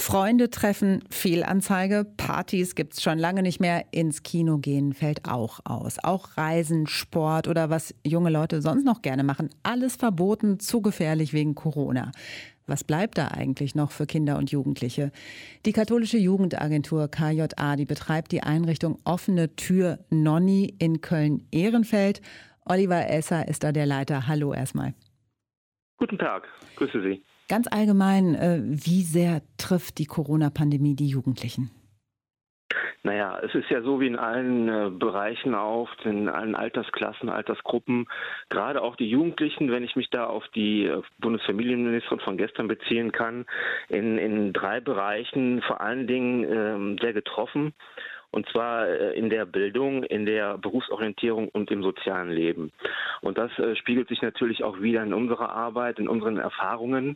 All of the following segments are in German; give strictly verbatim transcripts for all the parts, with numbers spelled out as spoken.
Freunde treffen, Fehlanzeige, Partys gibt's schon lange nicht mehr, ins Kino gehen fällt auch aus. Auch Reisen, Sport oder was junge Leute sonst noch gerne machen, alles verboten, zu gefährlich wegen Corona. Was bleibt da eigentlich noch für Kinder und Jugendliche? Die katholische Jugendagentur K J A, die betreibt die Einrichtung Offene Tür Nonni in Köln-Ehrenfeld. Oliver Esser ist da der Leiter. Hallo erstmal. Guten Tag, grüße Sie. Ganz allgemein, äh, wie sehr trifft die Corona-Pandemie die Jugendlichen? Naja, es ist ja so wie in allen äh, Bereichen auch, in allen Altersklassen, Altersgruppen, gerade auch die Jugendlichen, wenn ich mich da auf die äh, Bundesfamilienministerin von gestern beziehen kann, in, in drei Bereichen vor allen Dingen äh, sehr getroffen. Und zwar äh, in der Bildung, in der Berufsorientierung und im sozialen Leben. Und das äh, spiegelt sich natürlich auch wieder in unserer Arbeit, in unseren Erfahrungen.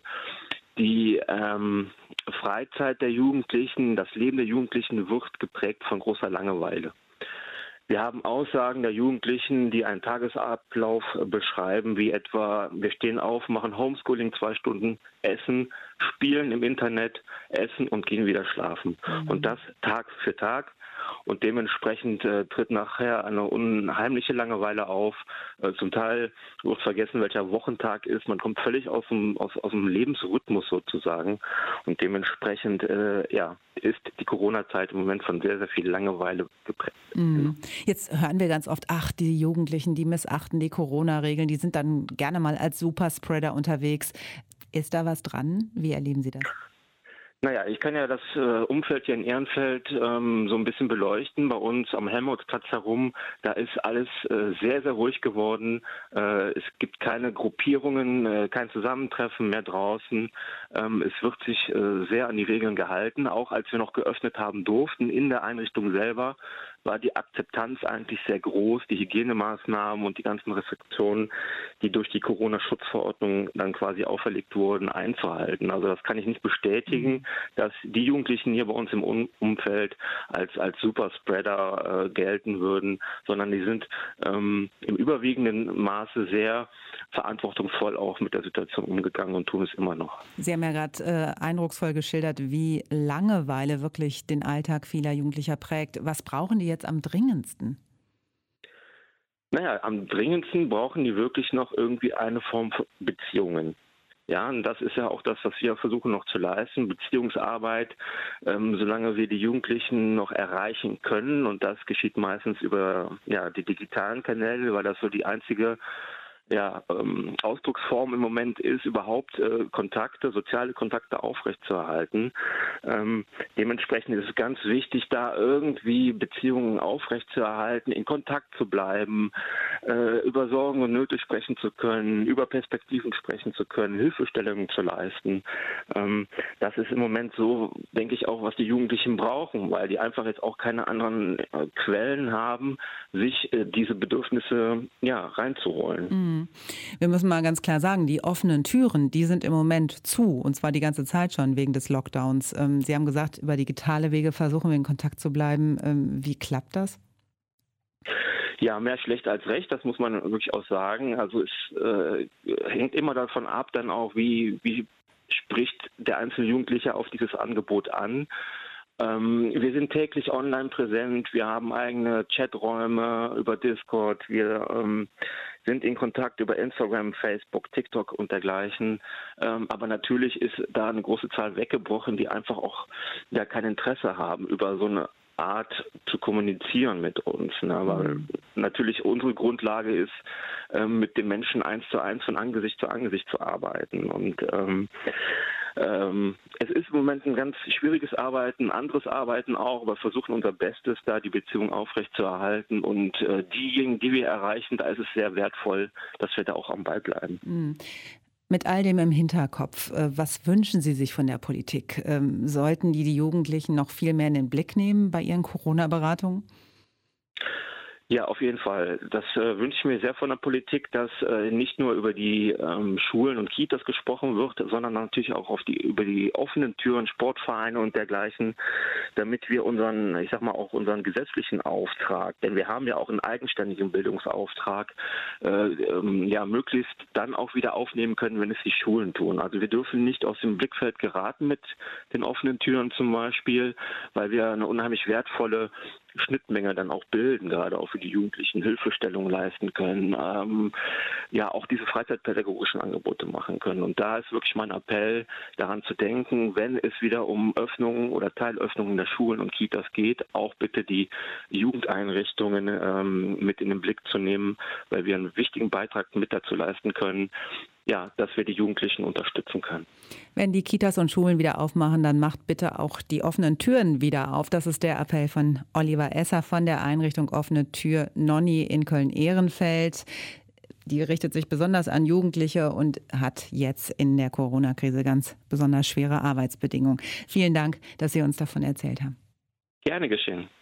Die ähm, Freizeit der Jugendlichen, das Leben der Jugendlichen wird geprägt von großer Langeweile. Wir haben Aussagen der Jugendlichen, die einen Tagesablauf beschreiben, wie etwa, wir stehen auf, machen Homeschooling zwei Stunden, essen, spielen im Internet, essen und gehen wieder schlafen. Mhm. Und das Tag für Tag. Und dementsprechend äh, tritt nachher eine unheimliche Langeweile auf. Äh, zum Teil wird vergessen, welcher Wochentag ist. Man kommt völlig aus dem, aus, aus dem Lebensrhythmus sozusagen. Und dementsprechend äh, ja, ist die Corona-Zeit im Moment von sehr, sehr viel Langeweile geprägt. Mhm. Jetzt hören wir ganz oft, ach, die Jugendlichen, die missachten die Corona-Regeln, die sind dann gerne mal als Superspreader unterwegs. Ist da was dran? Wie erleben Sie das? Naja, ich kann ja das äh, Umfeld hier in Ehrenfeld ähm, so ein bisschen beleuchten. Bei uns am Helmholtzplatz herum, da ist alles äh, sehr, sehr ruhig geworden. Äh, es gibt keine Gruppierungen, äh, kein Zusammentreffen mehr draußen. Ähm, es wird sich äh, sehr an die Regeln gehalten. Auch als wir noch geöffnet haben durften in der Einrichtung selber, war die Akzeptanz eigentlich sehr groß, die Hygienemaßnahmen und die ganzen Restriktionen, die durch die Corona-Schutzverordnung dann quasi auferlegt wurden, einzuhalten. Also das kann ich nicht bestätigen, dass die Jugendlichen hier bei uns im Umfeld als, als Superspreader äh, gelten würden, sondern die sind ähm, im überwiegenden Maße sehr verantwortungsvoll auch mit der Situation umgegangen und tun es immer noch. Sie haben ja gerade äh, eindrucksvoll geschildert, wie Langeweile wirklich den Alltag vieler Jugendlicher prägt. Was brauchen die jetzt am dringendsten? Naja, am dringendsten brauchen die wirklich noch irgendwie eine Form von Beziehungen. Ja, und das ist ja auch das, was wir versuchen noch zu leisten, Beziehungsarbeit, ähm, solange wir die Jugendlichen noch erreichen können. Und das geschieht meistens über ja, die digitalen Kanäle, weil das so die einzige ja, ähm, Ausdrucksform im Moment ist, überhaupt äh, Kontakte, soziale Kontakte aufrechtzuerhalten. Ähm, dementsprechend ist es ganz wichtig, da irgendwie Beziehungen aufrechtzuerhalten, in Kontakt zu bleiben, äh, über Sorgen und Nöte sprechen zu können, über Perspektiven sprechen zu können, Hilfestellungen zu leisten. Ähm, das ist im Moment so, denke ich, auch, was die Jugendlichen brauchen, weil die einfach jetzt auch keine anderen äh, Quellen haben, sich äh, diese Bedürfnisse ja, reinzuholen. Mhm. Wir müssen mal ganz klar sagen, die offenen Türen, die sind im Moment zu, und zwar die ganze Zeit schon wegen des Lockdowns. Sie haben gesagt, über digitale Wege versuchen wir in Kontakt zu bleiben. Wie klappt das? Ja, mehr schlecht als recht, das muss man wirklich auch sagen. Also es äh, hängt immer davon ab, dann auch, wie, wie spricht der einzelne Jugendliche auf dieses Angebot an. Ähm, wir sind täglich online präsent, wir haben eigene Chaträume über Discord, wir ähm, sind in Kontakt über Instagram, Facebook, TikTok und dergleichen. Ähm, aber natürlich ist da eine große Zahl weggebrochen, die einfach auch ja kein Interesse haben, über so eine Art zu kommunizieren mit uns. Ne? Weil natürlich unsere Grundlage ist, ähm, mit den Menschen eins zu eins von Angesicht zu Angesicht zu arbeiten. Und ähm, ähm, es ist im Moment ein ganz schwieriges Arbeiten, anderes Arbeiten auch, aber versuchen unser Bestes, da die Beziehung aufrechtzuerhalten. Und äh, diejenigen, die wir erreichen, da ist es sehr wertvoll, dass wir da auch am Ball bleiben. Mhm. Mit all dem im Hinterkopf, was wünschen Sie sich von der Politik? Sollten die die Jugendlichen noch viel mehr in den Blick nehmen bei ihren Corona-Beratungen? Ja, auf jeden Fall. Das äh, wünsche ich mir sehr von der Politik, dass äh, nicht nur über die ähm, Schulen und Kitas gesprochen wird, sondern natürlich auch auf die, über die offenen Türen, Sportvereine und dergleichen, damit wir unseren, ich sag mal, auch unseren gesetzlichen Auftrag, denn wir haben ja auch einen eigenständigen Bildungsauftrag, äh, ähm, ja, möglichst dann auch wieder aufnehmen können, wenn es die Schulen tun. Also wir dürfen nicht aus dem Blickfeld geraten mit den offenen Türen zum Beispiel, weil wir eine unheimlich wertvolle Schnittmenge dann auch bilden, gerade auch für die Jugendlichen Hilfestellung leisten können, ähm, ja auch diese freizeitpädagogischen Angebote machen können. Und da ist wirklich mein Appell, daran zu denken, wenn es wieder um Öffnungen oder Teilöffnungen der Schulen und Kitas geht, auch bitte die Jugendeinrichtungen ähm, mit in den Blick zu nehmen, weil wir einen wichtigen Beitrag mit dazu leisten können, ja, dass wir die Jugendlichen unterstützen können. Wenn die Kitas und Schulen wieder aufmachen, dann macht bitte auch die offenen Türen wieder auf. Das ist der Appell von Oliver Esser von der Einrichtung Offene Tür Nonni in Köln-Ehrenfeld. Die richtet sich besonders an Jugendliche und hat jetzt in der Corona-Krise ganz besonders schwere Arbeitsbedingungen. Vielen Dank, dass Sie uns davon erzählt haben. Gerne geschehen.